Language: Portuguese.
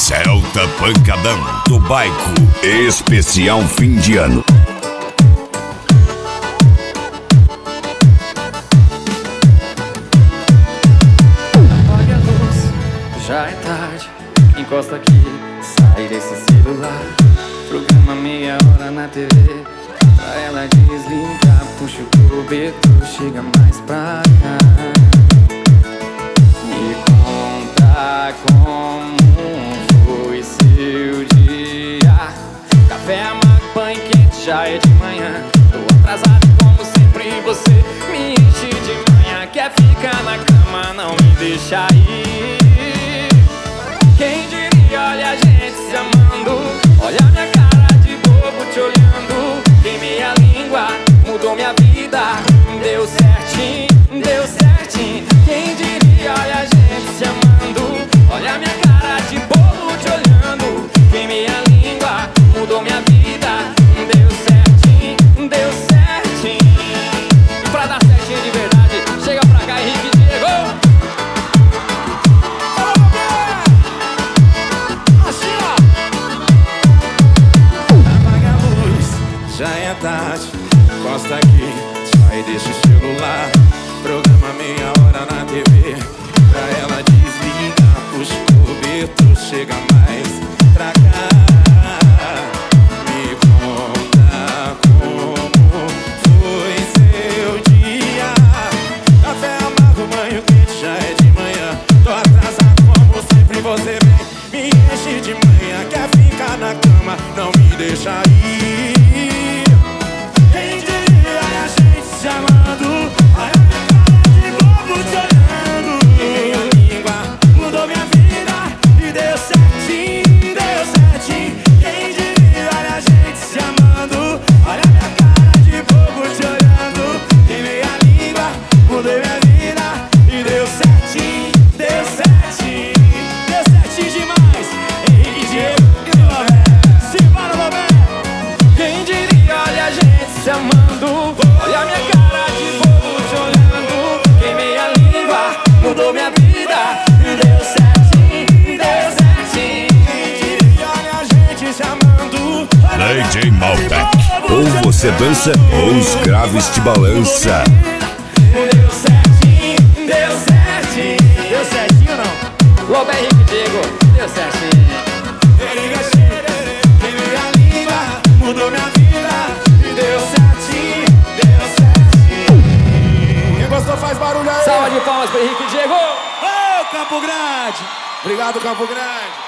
Celta Pancadão do Baico, especial fim de ano. Apague a luz, já é tarde. Encosta aqui, sai desse celular. Programa meia hora na TV, pra ela desligar. Puxa o cobertor, chega mais pra cá. Me conta como foi seu dia. Café amargo, banho quente, já é de manhã. Tô atrasado como sempre e você me enche de manhã. Quer ficar na cama, não me deixa ir. Quem diria, olha a gente se amando. Olha minha cara de bobo te olhando. Queimei a língua, mudou minha vida. Deu certinho, deu certinho. Quem diria, olha a gente se amando. Olha minha cara de bobo te olhando. Queimei a língua, mudou minha vida. Deu certinho, deu certinho. E pra dar certinho de verdade, chega pra cá, Henrique Diego. Já é tarde, encosta aqui, sai desse celular. Programa meia hora na TV, pra ela desligar. Puxa o cobertor, chega mais pra cá. Me conta como foi seu dia. Café amargo, banho quente, já é de manhã. Tô atrasado como sempre, você vem, me enche de manhã. Quer ficar na cama, não me deixa ir. Quem diria, a gente se amando. Olha minha cara de bobo te olhando. Minha língua mudou minha vida e deu certinho, deu certinho. Quem diria, olha a gente se amando. Olha minha cara de bobo te olhando. E minha língua mudou minha vida e deu certinho, deu certinho. Deu certinho demais. Henrique Diego e Roberto. Simbora, Roberto. Quem diria, olha a gente se amando. Olha minha cara de bobo te olhando. Queimei a língua, mudou minha vida. Deu certinho, deu certinho. Olha a gente se amando. DJ Malbec, ou você dança ou os graves te balança. Deu certinho, deu certinho. Deu certinho ou não? Lobo é Henrique Diego, deu certinho. Queimei a língua, mudou minha vida. Deu certinho, deu certinho. Quem gostou faz barulho aí. Salva de palmas pro Henrique Diego. Ô, Campo Grande. Obrigado, Campo Grande.